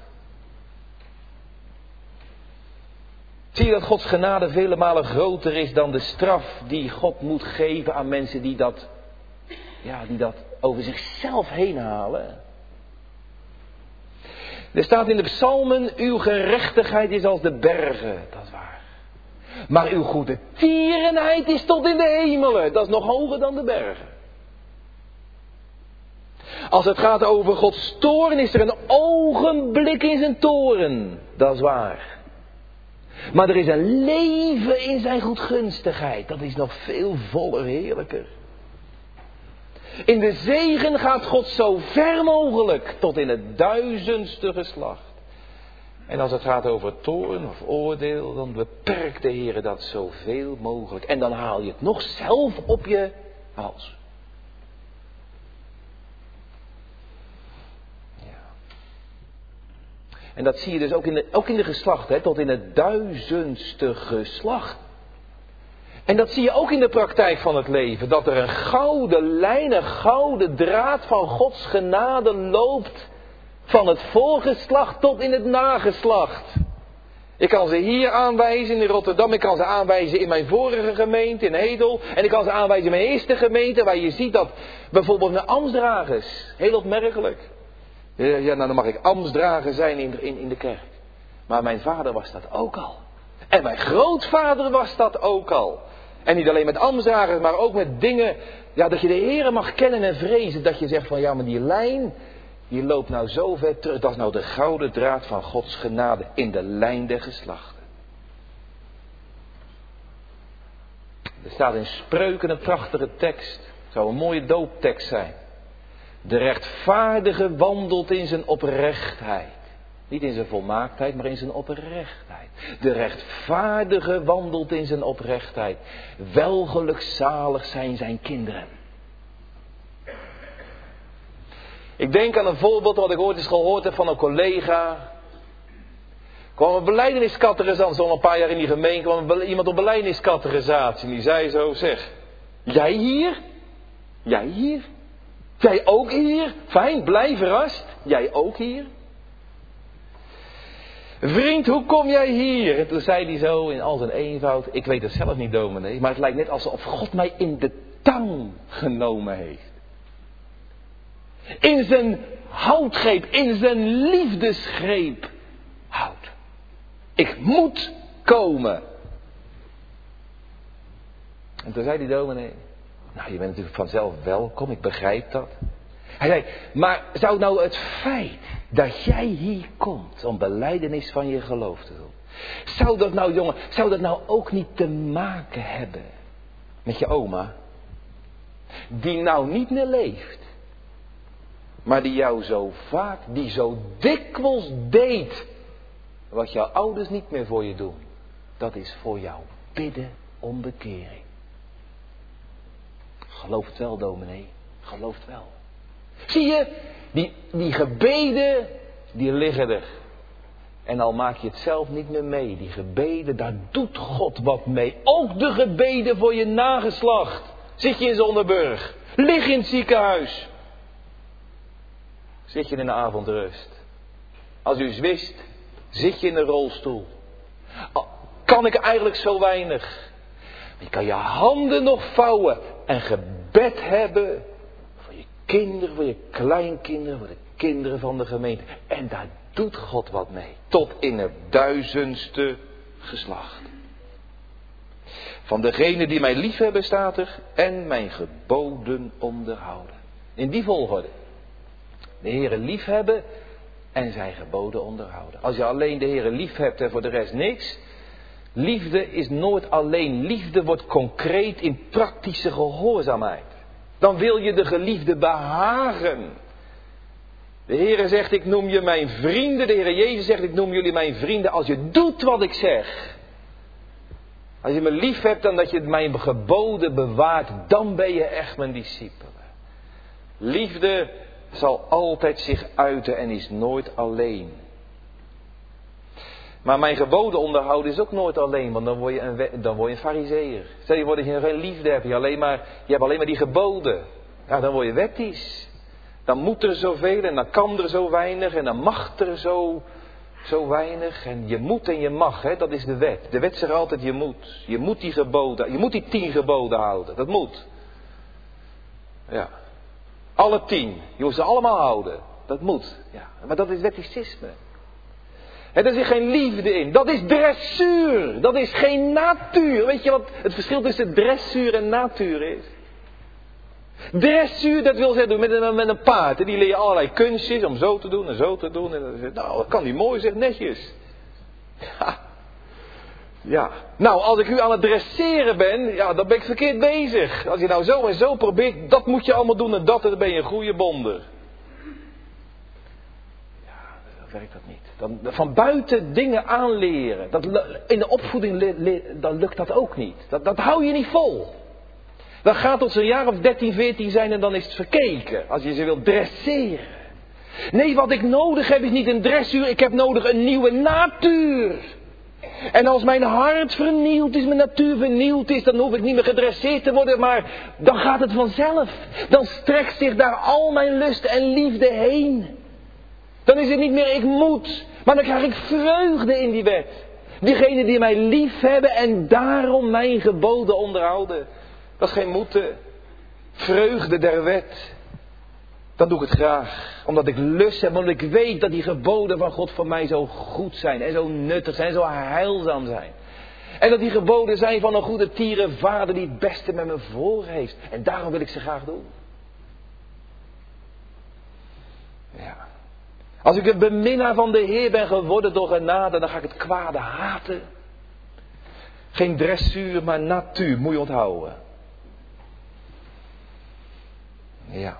Zie je dat Gods genade vele malen groter is dan de straf die God moet geven aan mensen die dat, ja, die dat over zichzelf heen halen. Er staat in de psalmen, uw gerechtigheid is als de bergen, dat is waar. Maar uw goede tierenheid is tot in de hemelen, dat is nog hoger dan de bergen. Als het gaat over Gods toorn, is er een ogenblik in zijn toorn, dat is waar. Maar er is een leven in zijn goedgunstigheid, dat is nog veel voller, heerlijker. In de zegen gaat God zo ver mogelijk tot in het duizendste geslacht. En als het gaat over toorn of oordeel, dan beperkt de Heer dat zoveel mogelijk. En dan haal je het nog zelf op je hals. Ja. En dat zie je dus ook in de, ook in de geslachten, tot in het duizendste geslacht. En dat zie je ook in de praktijk van het leven. Dat er een gouden lijn, een gouden draad van Gods genade loopt. Van het voorgeslacht tot in het nageslacht. Ik kan ze hier aanwijzen in Rotterdam. Ik kan ze aanwijzen in mijn vorige gemeente in Hedel. En ik kan ze aanwijzen in mijn eerste gemeente. Waar je ziet dat bijvoorbeeld de ambtsdragers. Heel opmerkelijk. Ja, nou dan mag ik ambtsdrager zijn in, in, in de kerk. Maar mijn vader was dat ook al. En mijn grootvader was dat ook al. En niet alleen met ambtsdragers, maar ook met dingen. Ja, dat je de Heere mag kennen en vrezen. Dat je zegt van ja, maar die lijn. Die loopt nou zo ver terug. Dat is nou de gouden draad van Gods genade in de lijn der geslachten. Er staat in Spreuken een prachtige tekst. Het zou een mooie dooptekst zijn. De rechtvaardige wandelt in zijn oprechtheid. Niet in zijn volmaaktheid, maar in zijn oprechtheid. De rechtvaardige wandelt in zijn oprechtheid. Welgelukzalig zijn zijn kinderen. Ik denk aan een voorbeeld wat ik ooit eens gehoord heb van een collega. Er kwam een belijdeniscatechisaat, zo al een paar jaar in die gemeente, kwam iemand op belijdeniscatechisatie. En die zei zo, zeg, jij hier? Jij hier? Jij ook hier? Fijn, blij verrast. Jij ook hier? Vriend, hoe kom jij hier? En toen zei hij zo in al zijn eenvoud, ik weet het zelf niet, dominee, maar het lijkt net alsof God mij in de tang genomen heeft. In zijn houtgreep, in zijn liefdesgreep houdt. Ik moet komen. En toen zei die dominee, nou je bent natuurlijk vanzelf welkom, ik begrijp dat. Hij zei, maar zou nou het feit dat jij hier komt om belijdenis van je geloof te doen. Zou dat nou jongen, zou dat nou ook niet te maken hebben met je oma? Die nou niet meer leeft. Maar die jou zo vaak, die zo dikwijls deed. Wat jouw ouders niet meer voor je doen. Dat is voor jou bidden om bekering. Geloof het wel, dominee. Geloof het wel. Zie je, die, die gebeden, die liggen er. En al maak je het zelf niet meer mee. Die gebeden, daar doet God wat mee. Ook de gebeden voor je nageslacht. Zit je in Zonderburg. Lig in het ziekenhuis. Zit je in een avondrust. Als u eens wist, zit je in een rolstoel. Kan ik eigenlijk zo weinig? Je kan je handen nog vouwen en gebed hebben voor je kinderen, voor je kleinkinderen, voor de kinderen van de gemeente. En daar doet God wat mee. Tot in het duizendste geslacht. Van degene die mij liefhebben staat er en mijn geboden onderhouden. In die volgorde. De Heere liefhebben en zijn geboden onderhouden. Als je alleen de Heere lief hebt en voor de rest niks. Liefde is nooit alleen. Liefde wordt concreet in praktische gehoorzaamheid. Dan wil je de geliefde behagen. De Heere zegt, ik noem je mijn vrienden. De Heere Jezus zegt, ik noem jullie mijn vrienden als je doet wat ik zeg. Als je me lief hebt dan dat je mijn geboden bewaart, dan ben je echt mijn discipelen. Liefde zal altijd zich uiten en is nooit alleen. Maar mijn geboden onderhouden is ook nooit alleen, want dan word je een, dan word je een farizeeër. Stel je voor dat je geen liefde hebt, je, alleen maar, je hebt alleen maar die geboden. Ja, dan word je wettisch. Dan moet er zoveel en dan kan er zo weinig en dan mag er zo, zo weinig. En je moet en je mag, hè, dat is de wet. De wet zegt altijd je moet. Je moet die geboden, je moet die tien geboden houden. Dat moet. Ja. Alle tien. Je moet ze allemaal houden. Dat moet. Ja. Maar dat is wetticisme. En er zit geen liefde in. Dat is dressuur. Dat is geen natuur. Weet je wat het verschil tussen dressuur en natuur is? Dressuur, dat wil zeggen met een, met een paard. Die leer je allerlei kunstjes om zo te doen en zo te doen. En dan zeg, nou, dat kan die mooi, zeg netjes. Ja. Ja. Nou, als ik u aan het dresseren ben, ja, dan ben ik verkeerd bezig. Als je nou zo en zo probeert, dat moet je allemaal doen en dat, en dan ben je een goede bonder. Werkt dat niet. Dan, van buiten dingen aanleren. Dat, in de opvoeding le, le, dan lukt dat ook niet. Dat, dat hou je niet vol. Dan gaat tot zo'n jaar of dertien, veertien zijn en dan is het verkeken. Als je ze wilt dresseren. Nee, wat ik nodig heb is niet een dressuur. Ik heb nodig een nieuwe natuur. En als mijn hart vernieuwd is, mijn natuur vernieuwd is, dan hoef ik niet meer gedresseerd te worden. Maar dan gaat het vanzelf. Dan strekt zich daar al mijn lust en liefde heen. Dan is het niet meer ik moet, maar dan krijg ik vreugde in die wet. Diegenen die mij lief hebben en daarom mijn geboden onderhouden. Dat is geen moeten. Vreugde der wet. Dan doe ik het graag. Omdat ik lust heb, omdat ik weet dat die geboden van God voor mij zo goed zijn. En zo nuttig zijn, zo heilzaam zijn. En dat die geboden zijn van een goede tierenvader die het beste met me voor heeft. En daarom wil ik ze graag doen. Ja. Als ik een beminnaar van de Heer ben geworden door genade, dan ga ik het kwade haten. Geen dressuur, maar natuur, moet je onthouden. Ja.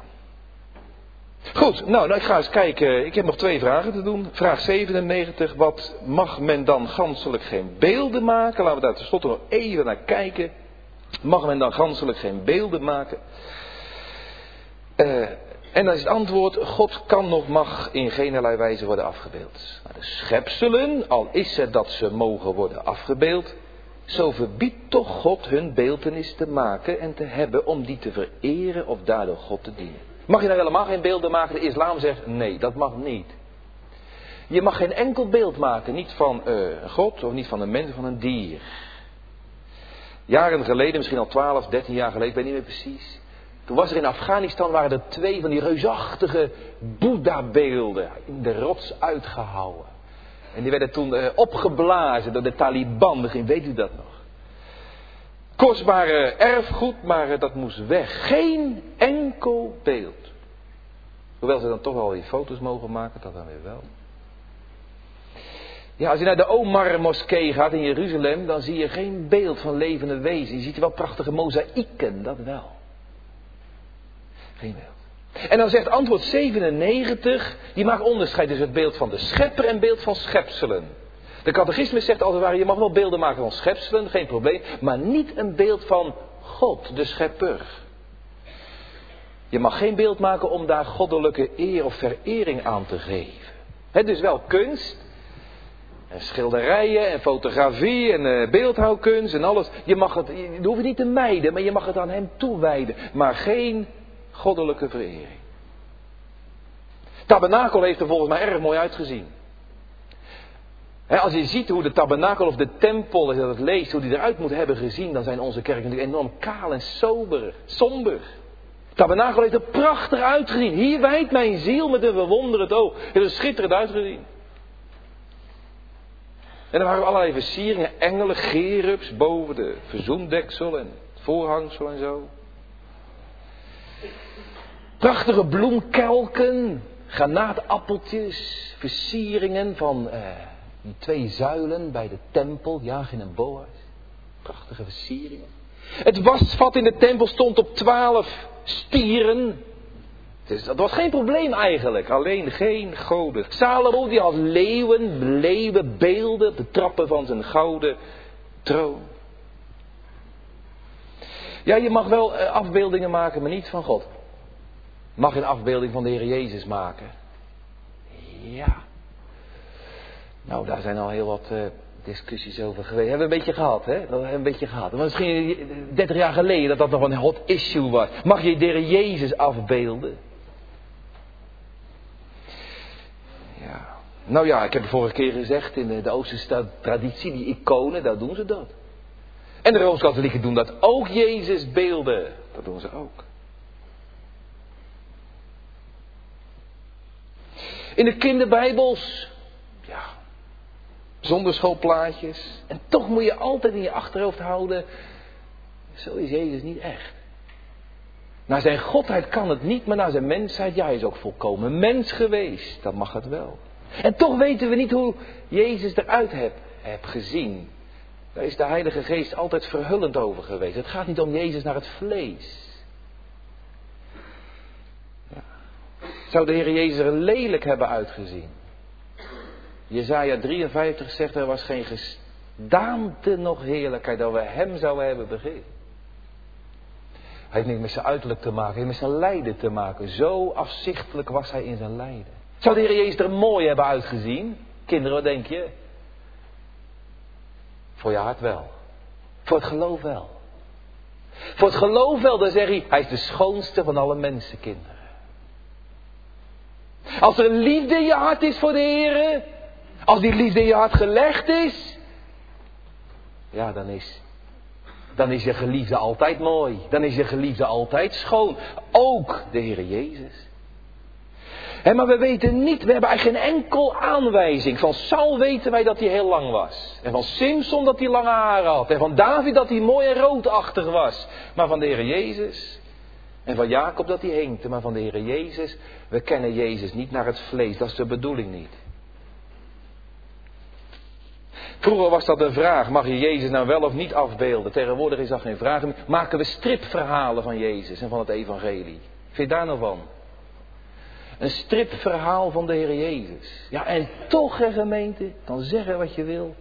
Goed, nou, nou ik ga eens kijken. Ik heb nog twee vragen te doen. Vraag zevenennegentig. Wat mag men dan ganselijk geen beelden maken? Laten we daar tenslotte nog even naar kijken. Mag men dan ganselijk geen beelden maken? Eh... Uh, En dan is het antwoord, God kan nog mag in geenerlei wijze worden afgebeeld. Maar de schepselen, al is het dat ze mogen worden afgebeeld, zo verbiedt toch God hun beeltenis te maken en te hebben om die te vereren of daardoor God te dienen. Mag je nou helemaal geen beelden maken? De islam zegt nee, dat mag niet. Je mag geen enkel beeld maken, niet van uh, God of niet van een mens of van een dier. Jaren geleden, misschien al twaalf, dertien jaar geleden, ik weet niet meer precies. Toen was er in Afghanistan, waren er twee van die reusachtige Boeddha-beelden in de rots uitgehouwen. En die werden toen uh, opgeblazen door de Taliban, misschien weet u dat nog. Kostbare erfgoed, maar uh, dat moest weg. Geen enkel beeld. Hoewel ze dan toch wel weer foto's mogen maken, dat dan weer wel. Ja, als je naar de Omar-moskee gaat in Jeruzalem, dan zie je geen beeld van levende wezen. Je ziet wel prachtige mozaïeken, dat wel. Geen beeld. En dan zegt antwoord zevenennegentig, die maakt onderscheid tussen het beeld van de schepper en beeld van schepselen. De catechismus zegt als het ware, je mag wel beelden maken van schepselen, geen probleem, maar niet een beeld van God, de schepper. Je mag geen beeld maken om daar goddelijke eer of verering aan te geven. Het is wel kunst, en schilderijen en fotografie en uh, beeldhouwkunst en alles. Je mag het, je hoeft het niet te mijden, maar je mag het aan hem toewijden, maar geen goddelijke verering. Tabernakel heeft er volgens mij erg mooi uitgezien. He, als je ziet hoe de tabernakel of de tempel, als je dat leest, hoe die eruit moet hebben gezien, dan zijn onze kerken natuurlijk enorm kaal en sober, somber. Tabernakel heeft er prachtig uitgezien. Hier wijdt mijn ziel met een verwonderend oog. Het heeft er schitterend uitgezien. En er waren allerlei versieringen, engelen, gerubs boven de verzoendeksel en het voorhangsel en zo. Prachtige bloemkelken, granaatappeltjes, versieringen van uh, die twee zuilen bij de tempel, Jachin en Boas. Prachtige versieringen. Het wasvat in de tempel stond op twaalf stieren. Dus dat was geen probleem eigenlijk, alleen geen goden. Salomo die had leeuwen, leeuwen, beelden op de trappen van zijn gouden troon. Ja, je mag wel uh, afbeeldingen maken, maar niet van God. Mag je een afbeelding van de Heer Jezus maken? Ja. Nou, daar zijn al heel wat uh, discussies over geweest. Hebben we een beetje gehad, hè? Dat hebben we een beetje gehad. Maar misschien dertig jaar geleden dat dat nog een hot issue was. Mag je de Heer Jezus afbeelden? Ja. Nou ja, ik heb het vorige keer gezegd, in de Oosterse traditie, die iconen, daar doen ze dat. En de Rooms-Katholieken doen dat ook, Jezus beelden. Dat doen ze ook. In de kinderbijbels, ja, zonderschoolplaatjes. En toch moet je altijd in je achterhoofd houden, zo is Jezus niet echt. Naar zijn godheid kan het niet, maar naar zijn mensheid, ja, hij is ook volkomen mens geweest. Dat mag het wel. En toch weten we niet hoe Jezus eruit heeft heb gezien. Daar is de Heilige Geest altijd verhullend over geweest. Het gaat niet om Jezus naar het vlees. Ja. Zou de Heer Jezus er lelijk hebben uitgezien? Jesaja drieënvijftig zegt, er was geen gestaante nog heerlijkheid dat we hem zouden hebben begrepen. Hij heeft niet met zijn uiterlijk te maken, hij heeft met zijn lijden te maken. Zo afzichtelijk was hij in zijn lijden. Zou de Heer Jezus er mooi hebben uitgezien? Kinderen, wat denk je? Voor je hart wel. Voor het geloof wel. Voor het geloof wel, dan zeg hij, hij is de schoonste van alle mensenkinderen. Als er liefde in je hart is voor de Heer, als die liefde in je hart gelegd is, ja, dan is, dan is je geliefde altijd mooi. Dan is je geliefde altijd schoon. Ook de Heer Jezus. He, maar we weten niet, we hebben eigenlijk geen enkel aanwijzing. Van Saul weten wij dat hij heel lang was. En van Simson dat hij lange haren had. En van David dat hij mooi en roodachtig was. Maar van de Heer Jezus. En van Jacob dat hij hinkte. Maar van de Heer Jezus, we kennen Jezus niet naar het vlees. Dat is de bedoeling niet. Vroeger was dat een vraag. Mag je Jezus nou wel of niet afbeelden? Tegenwoordig is dat geen vraag. Maken we stripverhalen van Jezus en van het evangelie. Vind je daar nou van? Een stripverhaal van de Heer Jezus. Ja, en toch, hè, gemeente, kan zeggen wat je wil.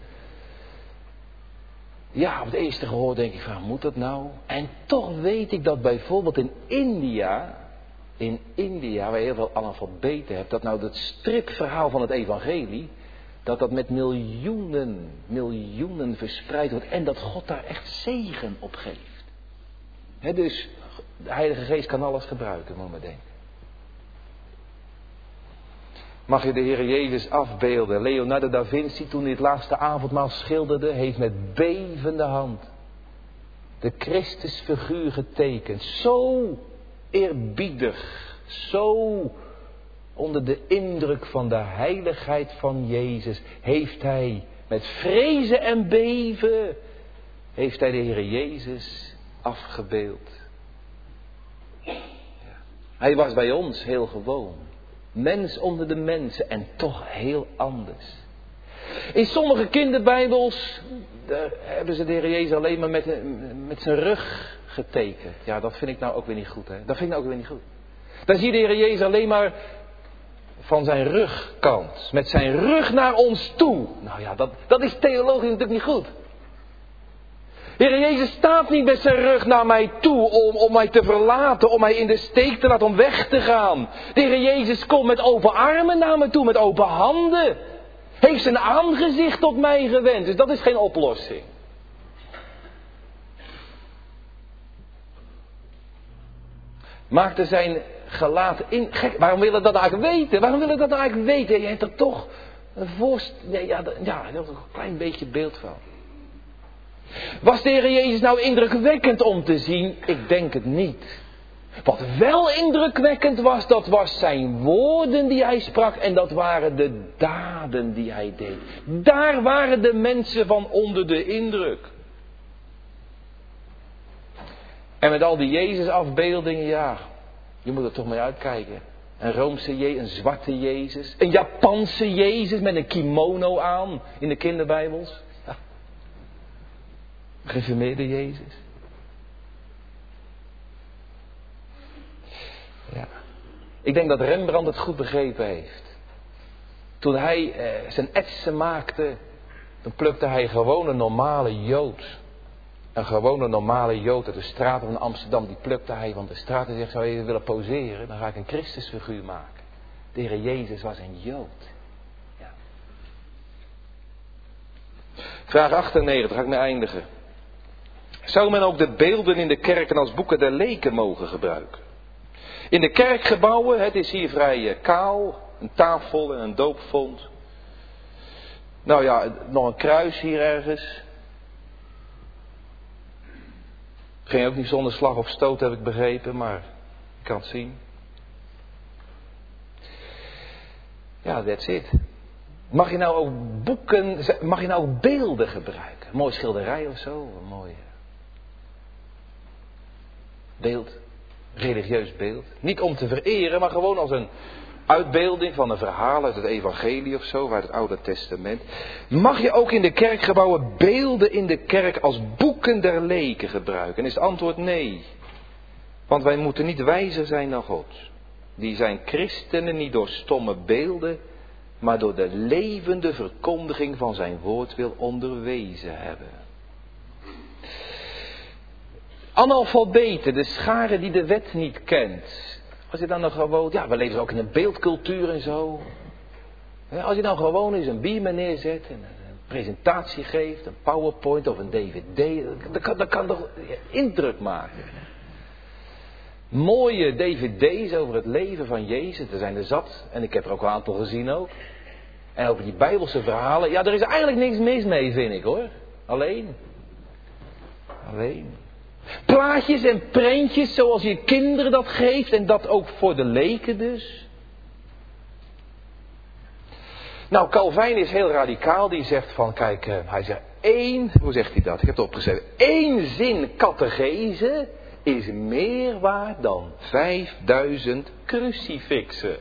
Ja, op het eerste gehoor denk ik van, moet dat nou? En toch weet ik dat bijvoorbeeld in India, in India, waar je heel veel analfabeten hebt, dat nou het stripverhaal van het evangelie, dat dat met miljoenen, miljoenen verspreid wordt en dat God daar echt zegen op geeft. He, dus de Heilige Geest kan alles gebruiken, moet je maar denken. Mag je de Heer Jezus afbeelden? Leonardo da Vinci, toen hij het laatste avondmaal schilderde, heeft met bevende hand de Christusfiguur getekend. Zo eerbiedig, zo onder de indruk van de heiligheid van Jezus, heeft hij met vrezen en beven, heeft hij de Heer Jezus afgebeeld. Ja. Hij was bij ons heel gewoon. Mens onder de mensen en toch heel anders. In sommige kinderbijbels daar hebben ze de Heer Jezus alleen maar met, met zijn rug getekend. Ja, dat vind ik nou ook weer niet goed. Hè? Dat vind ik nou ook weer niet goed. Dan zie je de Heer Jezus alleen maar van zijn rugkant. Met zijn rug naar ons toe. Nou ja, dat, dat is theologisch natuurlijk niet goed. De Heer Jezus staat niet met zijn rug naar mij toe om, om mij te verlaten, om mij in de steek te laten, om weg te gaan. De Heer Jezus komt met open armen naar me toe, met open handen. Heeft zijn aangezicht tot mij gewend, dus dat is geen oplossing. Maakte zijn gelaat in... Gek, waarom willen we dat eigenlijk weten? Waarom willen we dat eigenlijk weten? Je hebt er toch een voorst... Nee, ja, ja, er is een klein beetje beeld van. Was de Heer Jezus nou indrukwekkend om te zien? Ik denk het niet. Wat wel indrukwekkend was, dat was zijn woorden die hij sprak en dat waren de daden die hij deed. Daar waren de mensen van onder de indruk. En met al die Jezus-afbeeldingen, ja, je moet er toch mee uitkijken. Een Roomse Jezus, een zwarte Jezus, een Japanse Jezus met een kimono aan in de kinderbijbels. Ja. Gereformeerde Jezus. Ja. Ik denk dat Rembrandt het goed begrepen heeft. Toen hij eh, zijn etsen maakte, dan plukte hij gewoon een normale Jood. Een gewone normale Jood uit de straten van Amsterdam, die plukte hij. Want de straten zegt, zou je even willen poseren? Dan ga ik een Christusfiguur maken. De Heer Jezus was een Jood. Ja. Vraag achtennegentig, ga ik mee eindigen. Zou men ook de beelden in de kerken als boeken der leken mogen gebruiken? In de kerkgebouwen, het is hier vrij kaal, een tafel en een doopvont. Nou ja, nog een kruis hier ergens. Ging ook niet zonder slag of stoot, heb ik begrepen, maar ik kan het zien. Ja, that's it. Mag je nou ook boeken, mag je nou ook beelden gebruiken? Een mooi schilderij of zo, een mooi beeld, religieus beeld. Niet om te vereren, maar gewoon als een uitbeelding van een verhaal uit het evangelie of zo, uit het Oude Testament. Mag je ook in de kerkgebouwen beelden in de kerk als boeken der leken gebruiken? En is het antwoord nee. Want wij moeten niet wijzer zijn dan God. Die zijn christenen niet door stomme beelden, maar door de levende verkondiging van zijn woord wil onderwezen hebben. Analfabeten, de schare die de wet niet kent. Als je dan nog gewoon, ja, we leven ook in een beeldcultuur en zo. Als je nou gewoon eens een beamer neerzet en een presentatie geeft, een PowerPoint of een D V D, dat kan, dat kan toch indruk maken. Mooie D V D's over het leven van Jezus, er zijn er zat. En ik heb er ook een aantal gezien ook. En over die Bijbelse verhalen, ja, er is eigenlijk niks mis mee, vind ik hoor. Alleen. Alleen. Plaatjes en prentjes zoals je kinderen dat geeft en dat ook voor de leken dus. Nou, Calvijn is heel radicaal, die zegt van, kijk, uh, hij zegt één, hoe zegt hij dat? Ik heb het opgeschreven. Eén zin catechese is meer waard dan vijfduizend crucifixen.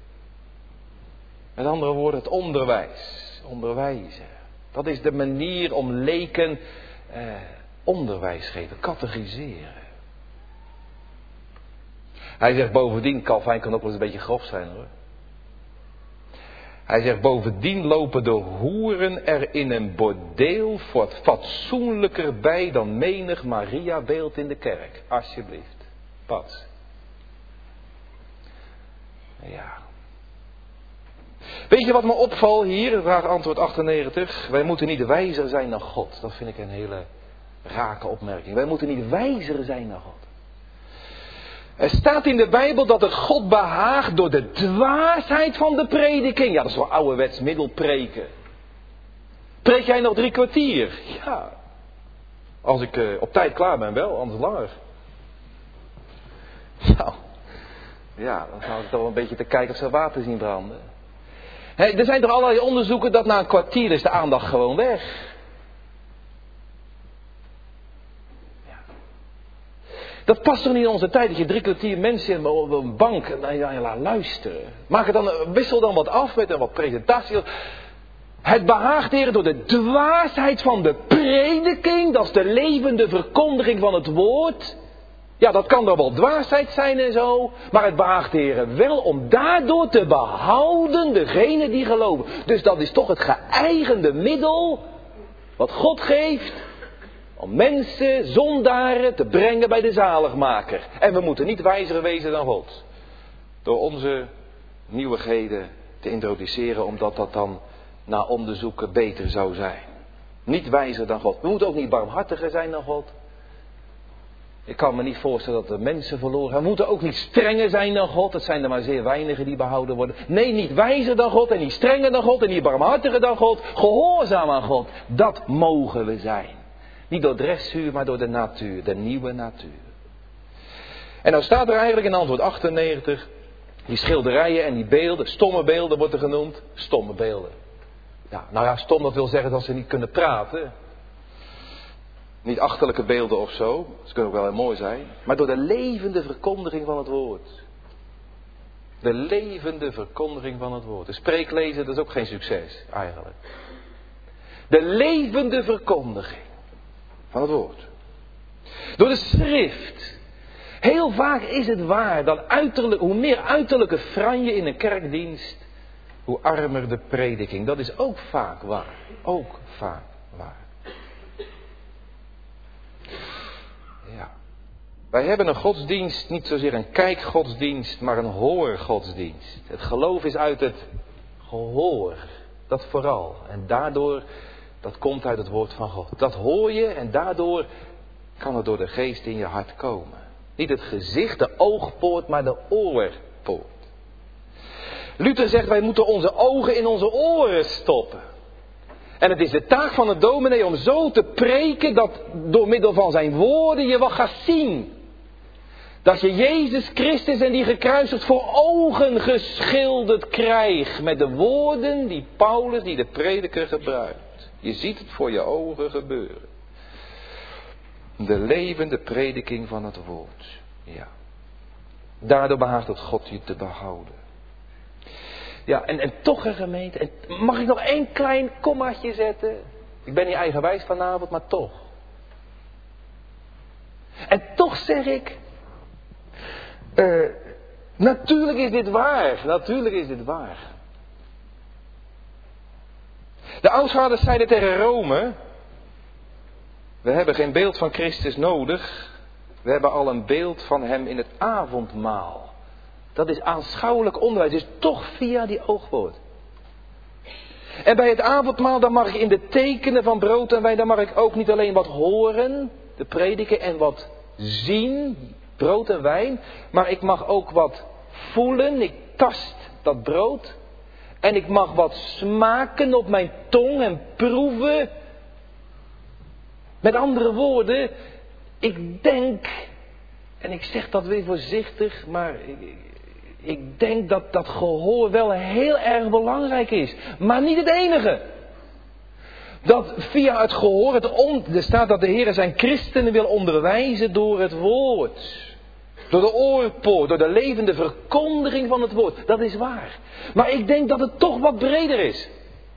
Met andere woorden, het onderwijs, onderwijzen. Dat is de manier om leken eh, onderwijs geven, catechiseren. Hij zegt bovendien, Calvijn kan ook wel eens een beetje grof zijn hoor. Hij zegt bovendien lopen de hoeren er in een bordeel fatsoenlijker bij dan menig Maria beeld in de kerk. Alsjeblieft. Pas. Ja. Weet je wat me opvalt hier? Vraag antwoord achtennegentig. Wij moeten niet wijzer zijn dan God. Dat vind ik een hele rake opmerking. Wij moeten niet wijzer zijn dan God. Er staat in de Bijbel dat het God behaagt door de dwaasheid van de prediking. Ja, dat is wel ouderwets middelpreken. Preek jij nog drie kwartier? Ja. Als ik uh, op tijd klaar ben wel, anders langer. Nou, ja, dan zou ik toch wel een beetje te kijken of ze water zien branden. Hey, er zijn toch allerlei onderzoeken dat na een kwartier is de aandacht gewoon weg. Dat past toch niet in onze tijd, dat je drie kwartier mensen op een bank en je laat luisteren. Maak het dan, wissel dan wat af met een wat presentatie. Het behaagt Heer door de dwaasheid van de prediking, dat is de levende verkondiging van het woord. Ja, dat kan dan wel dwaasheid zijn en zo, maar het behaagt Heer wel om daardoor te behouden degene die geloven. Dus dat is toch het geëigende middel wat God geeft. Om mensen, zondaren, te brengen bij de zaligmaker. En we moeten niet wijzer wezen dan God. Door onze nieuwigheden te introduceren, omdat dat dan na onderzoeken beter zou zijn. Niet wijzer dan God. We moeten ook niet barmhartiger zijn dan God. Ik kan me niet voorstellen dat de mensen verloren gaan. We moeten ook niet strenger zijn dan God. Het zijn er maar zeer weinigen die behouden worden. Nee, niet wijzer dan God en niet strenger dan God en niet barmhartiger dan God. Gehoorzaam aan God. Dat mogen we zijn. Niet door dressuur, maar door de natuur, de nieuwe natuur. En dan staat er eigenlijk in antwoord achtennegentig, die schilderijen en die beelden, stomme beelden wordt er genoemd, stomme beelden. Ja, nou ja, stom dat wil zeggen dat ze niet kunnen praten. Niet achterlijke beelden of zo, ze kunnen ook wel heel mooi zijn, maar door de levende verkondiging van het woord. De levende verkondiging van het woord. De spreeklezen, dat is ook geen succes eigenlijk. De levende verkondiging van het woord. Door de schrift. Heel vaak is het waar dat uiterlijk, hoe meer uiterlijke franje in een kerkdienst, hoe armer de prediking. Dat is ook vaak waar. Ook vaak waar. Wij hebben een godsdienst, niet zozeer een kijkgodsdienst, maar een hoorgodsdienst. Het geloof is uit het gehoor, dat vooral. En daardoor, dat komt uit het woord van God. Dat hoor je en daardoor kan het door de geest in je hart komen. Niet het gezicht, de oogpoort, maar de oorpoort. Luther zegt, wij moeten onze ogen in onze oren stoppen. En het is de taak van de dominee om zo te preken dat door middel van zijn woorden je wat gaat zien. Dat je Jezus Christus en die gekruisigd voor ogen geschilderd krijgt met de woorden die Paulus, die de prediker gebruikt. Je ziet het voor je ogen gebeuren. De levende prediking van het woord. Ja. Daardoor behaagt het God je te behouden. Ja, en, en toch een gemeente. En mag ik nog één klein kommaatje zetten? Ik ben niet eigenwijs vanavond, maar toch. En toch zeg ik. Uh, natuurlijk is dit waar. Natuurlijk is dit waar. De oudvaders zeiden tegen Rome. We hebben geen beeld van Christus nodig. We hebben al een beeld van hem in het avondmaal. Dat is aanschouwelijk onderwijs. Dus toch via die oogwoord. En bij het avondmaal dan mag ik in de tekenen van brood en wijn. Dan mag ik ook niet alleen wat horen. De prediken en wat zien. Brood en wijn. Maar ik mag ook wat voelen. Ik tast dat brood. En ik mag wat smaken op mijn tong en proeven. Met andere woorden. Ik denk. En ik zeg dat weer voorzichtig. Maar ik, ik denk dat dat gehoor wel heel erg belangrijk is. Maar niet het enige. Dat via het gehoor. Het on, er staat dat de Heer zijn christenen wil onderwijzen door het woord. Door de oorpoort, door de levende verkondiging van het woord. Dat is waar. Maar ik denk dat het toch wat breder is.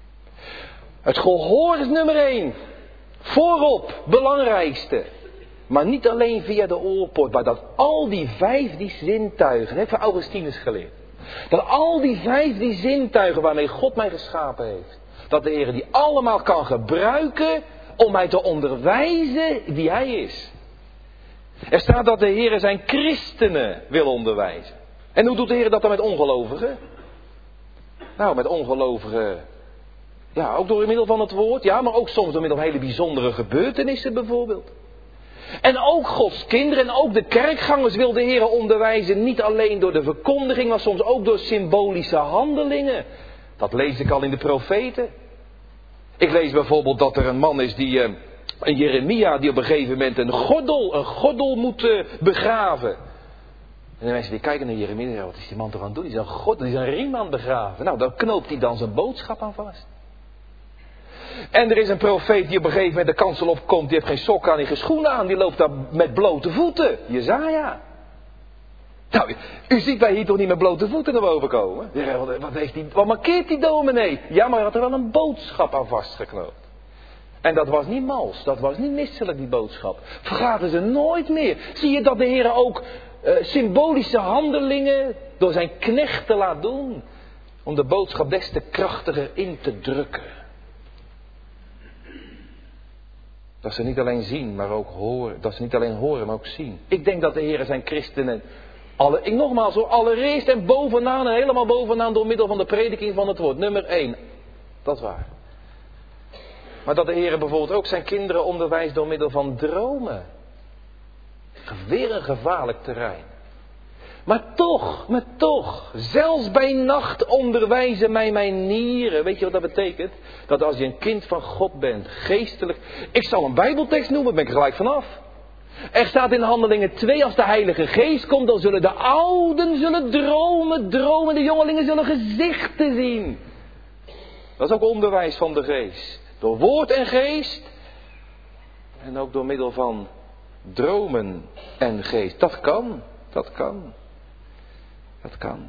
Het gehoor is nummer één. Voorop, belangrijkste. Maar niet alleen via de oorpoort, maar dat al die vijf die zintuigen, dat heeft Augustinus geleerd. Dat al die vijf die zintuigen waarmee God mij geschapen heeft. Dat de Heer die allemaal kan gebruiken om mij te onderwijzen wie Hij is. Er staat dat de Heer zijn christenen wil onderwijzen. En hoe doet de Heer dat dan met ongelovigen? Nou, met ongelovigen, ja, ook door middel van het woord. Ja, maar ook soms door middel van hele bijzondere gebeurtenissen bijvoorbeeld. En ook Gods kinderen en ook de kerkgangers wil de Heer onderwijzen. Niet alleen door de verkondiging, maar soms ook door symbolische handelingen. Dat lees ik al in de profeten. Ik lees bijvoorbeeld dat er een man is die... Uh, Een Jeremia die op een gegeven moment een gordel, een gordel moet uh, begraven. En de mensen die kijken naar Jeremia en zeggen, wat is die man toch aan het doen? Die is een gordel, die is een riem aan het begraven. Nou, dan knoopt hij dan zijn boodschap aan vast. En er is een profeet die op een gegeven moment de kansel opkomt. Die heeft geen sokken aan, die geen schoenen aan. Die loopt daar met blote voeten. Jezaja. Nou, u ziet wij hier toch niet met blote voeten naar boven komen? Wat, heeft die, wat markeert die dominee? Ja, maar hij had er wel een boodschap aan vastgeknoopt. En dat was niet mals, dat was niet misselijk die boodschap. Vergaten ze nooit meer. Zie je dat de Heer ook uh, symbolische handelingen door zijn knechten laat doen. Om de boodschap des te krachtiger in te drukken. Dat ze niet alleen zien, maar ook horen. Dat ze niet alleen horen, maar ook zien. Ik denk dat de Heer zijn christenen, alle, ik nogmaals hoor, allereerst en bovenaan en helemaal bovenaan door middel van de prediking van het woord. Nummer één. Dat is waar. Maar dat de Heer bijvoorbeeld ook zijn kinderen onderwijst door middel van dromen. Weer een gevaarlijk terrein. Maar toch, maar toch, zelfs bij nacht onderwijzen mij mijn nieren. Weet je wat dat betekent? Dat als je een kind van God bent, geestelijk... Ik zal een bijbeltekst noemen, daar ben ik gelijk vanaf. Er staat in Handelingen twee, als de Heilige Geest komt, dan zullen de ouden zullen dromen, dromen. De jongelingen zullen gezichten zien. Dat is ook onderwijs van de Geest. Door woord en geest. En ook door middel van dromen en geest. Dat kan. Dat kan. Dat kan.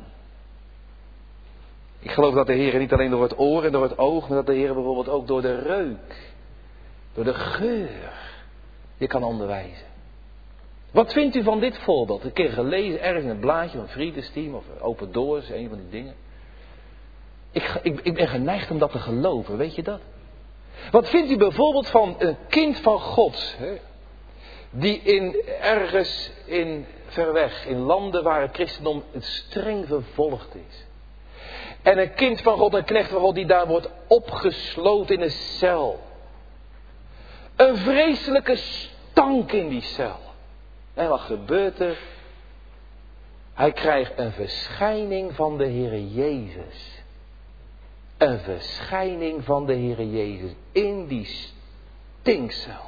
Ik geloof dat de Heer niet alleen door het oor en door het oog. Maar dat de Heer bijvoorbeeld ook door de reuk. Door de geur. Je kan onderwijzen. Wat vindt u van dit voorbeeld? Een keer gelezen ergens in een blaadje van Friedesteam of Open Doors. Een van die dingen. Ik, ik, ik ben geneigd om dat te geloven. Weet je dat? Wat vindt u bijvoorbeeld van een kind van God? Hè? Die in, ergens in ver weg, in landen waar het christendom streng vervolgd is. En een kind van God, een knecht van God die daar wordt opgesloten in een cel. Een vreselijke stank in die cel. En wat gebeurt er? Hij krijgt een verschijning van de Heere Jezus. Een verschijning van de Heere Jezus in die stinkcel.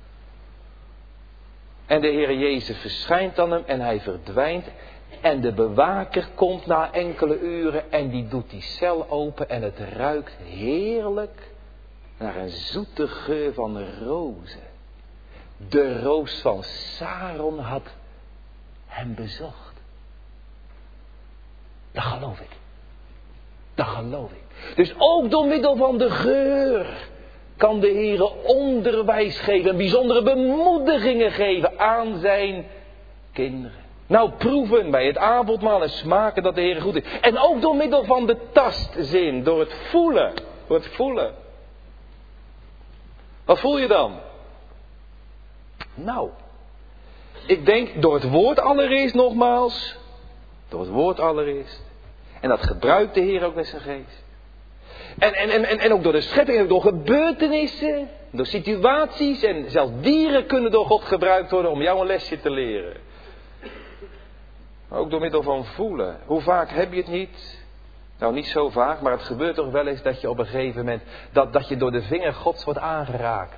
En de Heere Jezus verschijnt aan hem en hij verdwijnt. En de bewaker komt na enkele uren en die doet die cel open en het ruikt heerlijk naar een zoete geur van rozen. De roos van Saron had hem bezocht. Dat geloof ik. Dat geloof ik. Dus ook door middel van de geur kan de Heere onderwijs geven, bijzondere bemoedigingen geven aan zijn kinderen. Nou, proeven bij het avondmaal en smaken dat de Heere goed is. En ook door middel van de tastzin, door het voelen. Door het voelen. Wat voel je dan? Nou, ik denk door het woord allereerst nogmaals. Door het woord allereerst. En dat gebruikt de Heer ook met zijn geest. En, en, en, en ook door de schepping, ook door gebeurtenissen, door situaties. En zelfs dieren kunnen door God gebruikt worden om jou een lesje te leren. Ook door middel van voelen. Hoe vaak heb je het niet? Nou, niet zo vaak, maar het gebeurt toch wel eens dat je op een gegeven moment, dat, dat je door de vinger Gods wordt aangeraakt.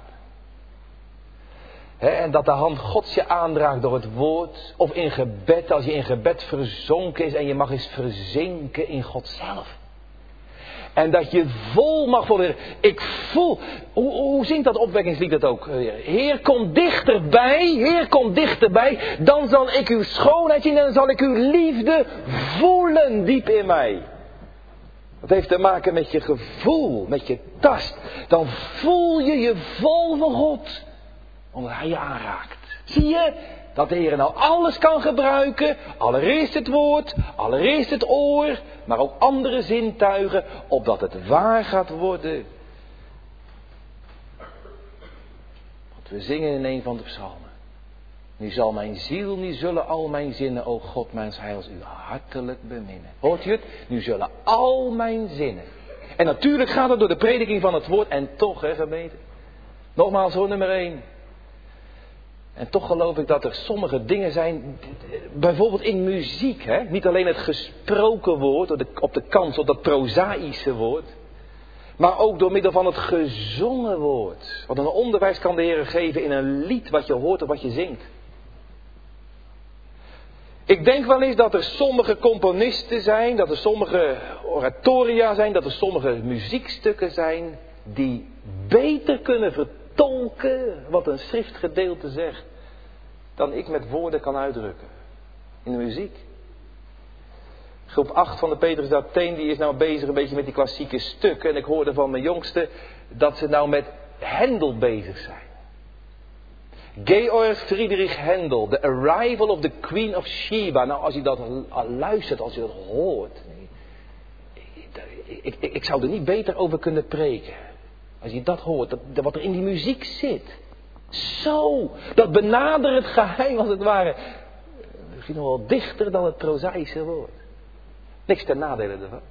He, en dat de hand Gods je aanraakt door het woord. Of in gebed, als je in gebed verzonken is en je mag eens verzinken in God zelf. En dat je vol mag worden. Ik voel, hoe, hoe zingt dat opwekkingslied het ook? Heer, kom dichterbij, Heer, kom dichterbij. Dan zal ik uw schoonheid zien en dan zal ik uw liefde voelen diep in mij. Dat heeft te maken met je gevoel, met je tast. Dan voel je je vol van God. Omdat hij je aanraakt. Zie je dat de Heer nou alles kan gebruiken. Allereerst het woord, allereerst het oor. Maar ook andere zintuigen. Opdat het waar gaat worden. Want we zingen in een van de psalmen. Nu zal mijn ziel, nu zullen al mijn zinnen, o God mijn heils, u hartelijk beminnen. Hoort u het? Nu zullen al mijn zinnen. En natuurlijk gaat het door de prediking van het woord. En toch, hè gemeente. Nogmaals hoor, nummer één. En toch geloof ik dat er sommige dingen zijn, bijvoorbeeld in muziek, hè? Niet alleen het gesproken woord, op de, op de kans op dat prozaïsche woord. Maar ook door middel van het gezongen woord. Want een onderwijs kan de Heer geven in een lied wat je hoort of wat je zingt. Ik denk wel eens dat er sommige componisten zijn, dat er sommige oratoria zijn, dat er sommige muziekstukken zijn die beter kunnen vertolken wat een schriftgedeelte zegt, dan ik met woorden kan uitdrukken. In de muziek. Groep acht van de Petrus de Atheen, die is nou bezig een beetje met die klassieke stukken. En ik hoorde van mijn jongste dat ze nou met Händel bezig zijn. Georg Friedrich Händel, The Arrival of the Queen of Sheba. Nou, als je dat luistert, als je dat hoort. Ik, ik, ik zou er niet beter over kunnen preken. Als je dat hoort, dat, wat er in die muziek zit. Zo, dat benadert het geheim als het ware. Misschien nog wel dichter dan het prozaïsche woord. Niks ten nadele ervan.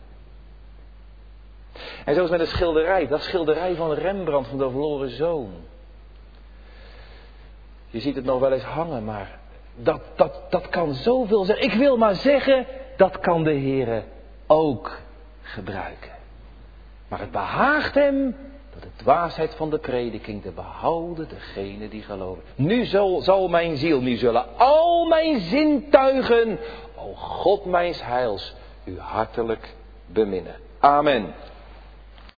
En zoals met een schilderij. Dat schilderij van Rembrandt van de verloren zoon. Je ziet het nog wel eens hangen, maar dat, dat, dat kan zoveel zeggen. Ik wil maar zeggen, dat kan de Heere ook gebruiken. Maar het behaagt hem door de dwaasheid van de prediking te behouden degene die geloven. Nu zal, zal mijn ziel, nu zullen al mijn zintuigen, o God mijns heils, u hartelijk beminnen. Amen.